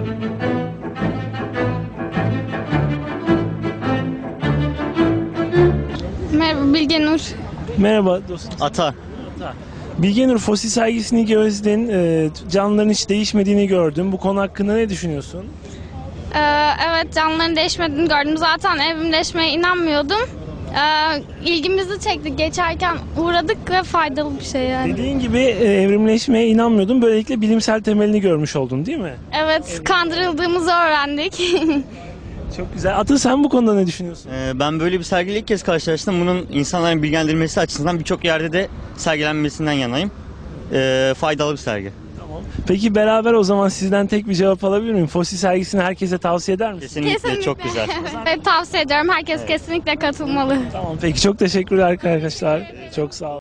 Merhaba, Bilge Nur. Merhaba dostum. Ata. Bilge Nur, fosil sergisini gezdin, canlıların hiç değişmediğini gördüm. Bu konu hakkında ne düşünüyorsun? Evet, canlıların değişmediğini gördüm. Zaten evrimleşmeye inanmıyordum. İlgimizi çekti. Geçerken uğradık ve faydalı bir şey yani. Dediğin gibi evrimleşmeye inanmıyordum. Böylelikle bilimsel temelini görmüş oldun, değil mi? Evet, kandırıldığımızı öğrendik. Çok güzel. Atıl, sen bu konuda ne düşünüyorsun? Ben böyle bir sergiyle ilk kez karşılaştım. Bunun insanların bilgilendirilmesi açısından birçok yerde de sergilenmesinden yanayım. Faydalı bir sergi. Tamam. Peki beraber o zaman sizden tek bir cevap alabilir miyim? Fosil sergisini herkese tavsiye eder misin? Kesinlikle, çok güzel. Evet, tavsiye ediyorum. Herkes kesinlikle katılmalı. Tamam, peki çok teşekkürler arkadaşlar. Çok sağ olun.